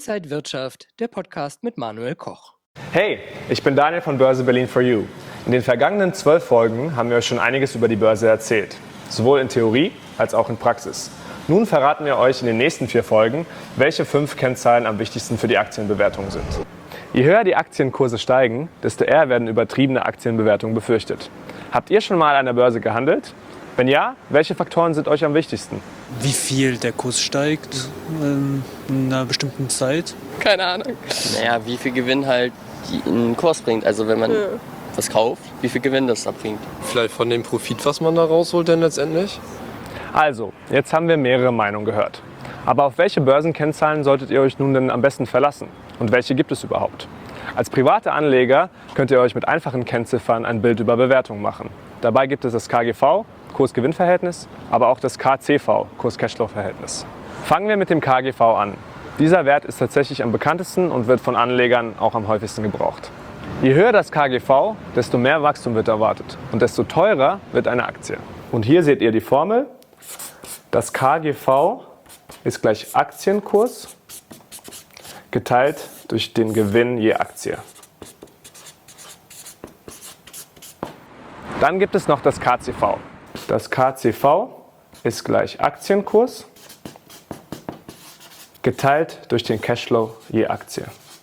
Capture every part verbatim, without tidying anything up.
Inside Wirtschaft, der Podcast mit Manuel Koch. Hey, ich bin Daniel von Börse Berlin for You. In den vergangenen zwölf Folgen haben wir euch schon einiges über die Börse erzählt, sowohl in Theorie als auch in Praxis. Nun verraten wir euch in den nächsten vier Folgen, welche fünf Kennzahlen am wichtigsten für die Aktienbewertung sind. Je höher die Aktienkurse steigen, desto eher werden übertriebene Aktienbewertungen befürchtet. Habt ihr schon mal an der Börse gehandelt? Wenn ja, welche Faktoren sind euch am wichtigsten? Wie viel der Kurs steigt ähm, in einer bestimmten Zeit. Keine Ahnung. Naja, wie viel Gewinn halt ein Kurs bringt. Also wenn man ja. was kauft, wie viel Gewinn das abbringt. Vielleicht von dem Profit, was man da rausholt denn letztendlich? Also, jetzt haben wir mehrere Meinungen gehört. Aber auf welche Börsenkennzahlen solltet ihr euch nun denn am besten verlassen? Und welche gibt es überhaupt? Als private Anleger könnt ihr euch mit einfachen Kennziffern ein Bild über Bewertung machen. Dabei gibt es das K G V, Kurs-Gewinn-Verhältnis, aber auch das K C V, Kurs-Cashflow-Verhältnis. Fangen wir mit dem K G V an. Dieser Wert ist tatsächlich am bekanntesten und wird von Anlegern auch am häufigsten gebraucht. Je höher das K G V, desto mehr Wachstum wird erwartet und desto teurer wird eine Aktie. Und hier seht ihr die Formel. Das K G V ist gleich Aktienkurs geteilt durch den Gewinn je Aktie. Dann gibt es noch das K C V. Das K C V ist gleich Aktienkurs geteilt durch den Cashflow je Aktie.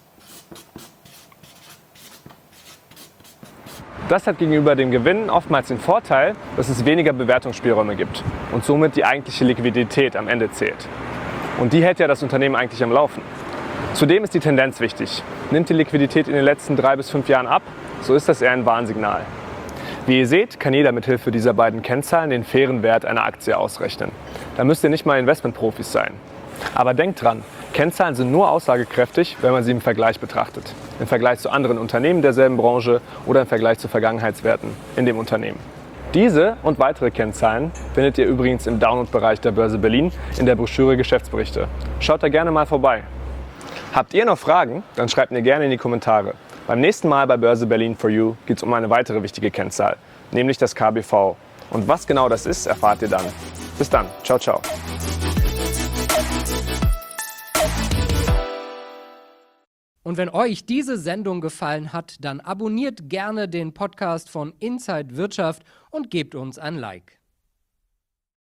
Das hat gegenüber dem Gewinn oftmals den Vorteil, dass es weniger Bewertungsspielräume gibt und somit die eigentliche Liquidität am Ende zählt. Und die hält ja das Unternehmen eigentlich am Laufen. Zudem ist die Tendenz wichtig. Nimmt die Liquidität in den letzten drei bis fünf Jahren ab, so ist das eher ein Warnsignal. Wie ihr seht, kann jeder mithilfe dieser beiden Kennzahlen den fairen Wert einer Aktie ausrechnen. Da müsst ihr nicht mal Investmentprofis sein. Aber denkt dran, Kennzahlen sind nur aussagekräftig, wenn man sie im Vergleich betrachtet. Im Vergleich zu anderen Unternehmen derselben Branche oder im Vergleich zu Vergangenheitswerten in dem Unternehmen. Diese und weitere Kennzahlen findet ihr übrigens im Download-Bereich der Börse Berlin in der Broschüre Geschäftsberichte. Schaut da gerne mal vorbei. Habt ihr noch Fragen? Dann schreibt mir gerne in die Kommentare. Beim nächsten Mal bei Börse Berlin for You geht es um eine weitere wichtige Kennzahl, nämlich das K B V. Und was genau das ist, erfahrt ihr dann. Bis dann. Ciao, ciao. Und wenn euch diese Sendung gefallen hat, dann abonniert gerne den Podcast von Inside Wirtschaft und gebt uns ein Like.